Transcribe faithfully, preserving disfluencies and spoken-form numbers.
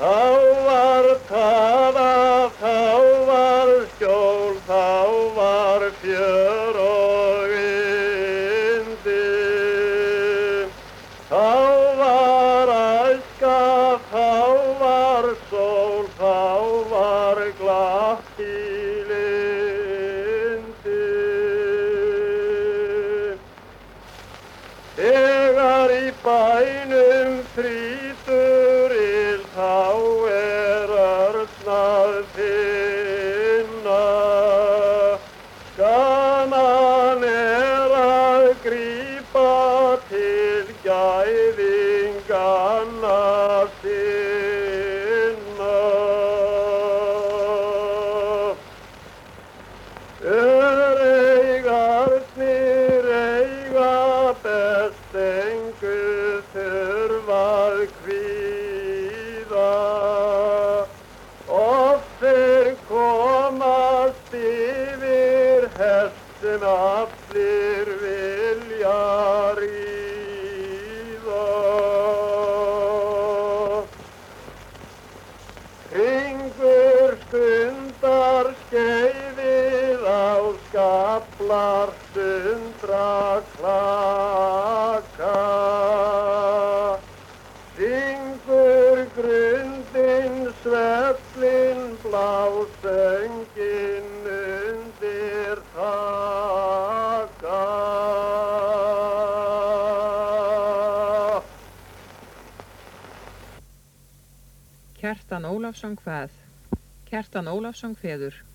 Þá var taða, þá var skjól, þá var fjör og yndi. Þá var æska, þá var sól, þá var glatt í lindi. Þegar í bænum þrýtur ill, þá er örn að finna. Gaman er að grípa til gæðinganna sinna. Öreigarnir eiga best, engu þurfað kvíða. Oft þeir komast yfir hest sem allir vilja ríða. Hringur stundar skeiðið á skaflar stundra klaka. Syngur grundin sveflin blásöngin undir taka. Kjartan Ólafsson hvað? Kjartan Ólafsson kveður.